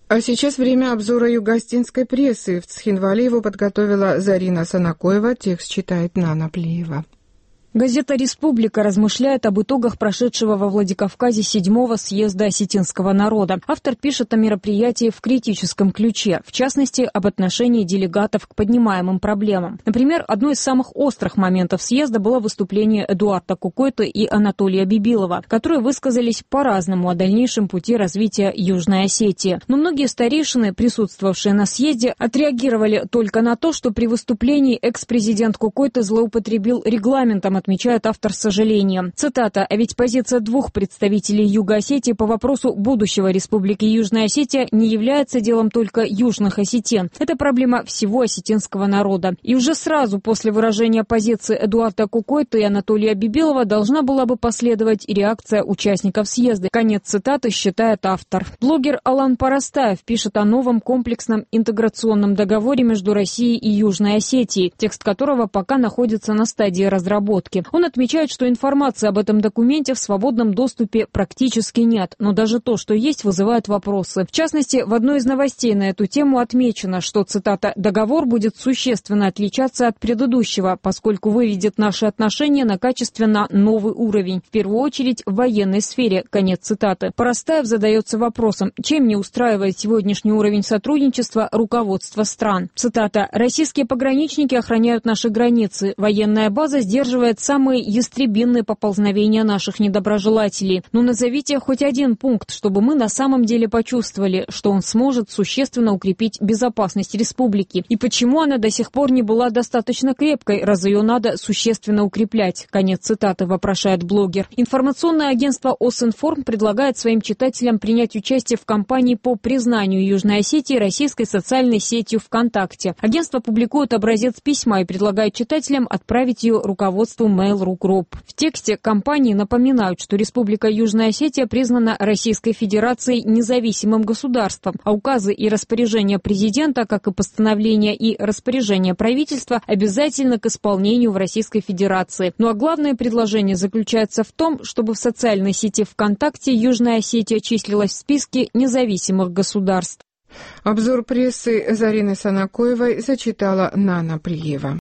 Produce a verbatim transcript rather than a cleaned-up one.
А сейчас время обзора югоостинской прессы. В Цхинвале его подготовила Зарина Санакоева, текст читает Нана Плиева. Газета «Республика» размышляет об итогах прошедшего во Владикавказе седьмого съезда осетинского народа. Автор пишет о мероприятии в критическом ключе, в частности, об отношении делегатов к поднимаемым проблемам. Например, одно из самых острых моментов съезда было выступление Эдуарда Кукойты и Анатолия Бибилова, которые высказались по-разному о дальнейшем пути развития Южной Осетии. Но многие старейшины, присутствовавшие на съезде, отреагировали только на то, что при выступлении экс-президент Кукойты злоупотребил регламентом, отмечает автор с сожалением. Цитата: «А ведь позиция двух представителей Юга Осетии по вопросу будущего Республики Южная Осетия не является делом только южных осетин. Это проблема всего осетинского народа». И уже сразу после выражения позиции Эдуарда Кукойты и Анатолия Бибилова должна была бы последовать и реакция участников съезда. Конец цитаты, считает автор. Блогер Алан Парастаев пишет о новом комплексном интеграционном договоре между Россией и Южной Осетией, текст которого пока находится на стадии разработки. Он отмечает, что информации об этом документе в свободном доступе практически нет, но даже то, что есть, вызывает вопросы. В частности, в одной из новостей на эту тему отмечено, что, цитата, «договор будет существенно отличаться от предыдущего, поскольку выведет наши отношения на качественно новый уровень, в первую очередь в военной сфере», конец цитаты. Парастаев задается вопросом, чем не устраивает сегодняшний уровень сотрудничества руководства стран. Цитата: «Российские пограничники охраняют наши границы, военная база сдерживает самые ястребинные поползновения наших недоброжелателей. Но назовите хоть один пункт, чтобы мы на самом деле почувствовали, что он сможет существенно укрепить безопасность республики. И почему она до сих пор не была достаточно крепкой, раз ее надо существенно укреплять?» Конец цитаты, вопрошает блогер. Информационное агентство Осинформ предлагает своим читателям принять участие в кампании по признанию Южной Осетии российской социальной сетью ВКонтакте. Агентство публикует образец письма и предлагает читателям отправить ее руководству Mail.ru Group. В тексте компании напоминают, что Республика Южная Осетия признана Российской Федерацией независимым государством, а указы и распоряжения президента, как и постановления и распоряжения правительства, обязательны к исполнению в Российской Федерации. Ну а главное предложение заключается в том, чтобы в социальной сети ВКонтакте Южная Осетия числилась в списке независимых государств. Обзор прессы Зарины Санакоевой зачитала Нана Плиева.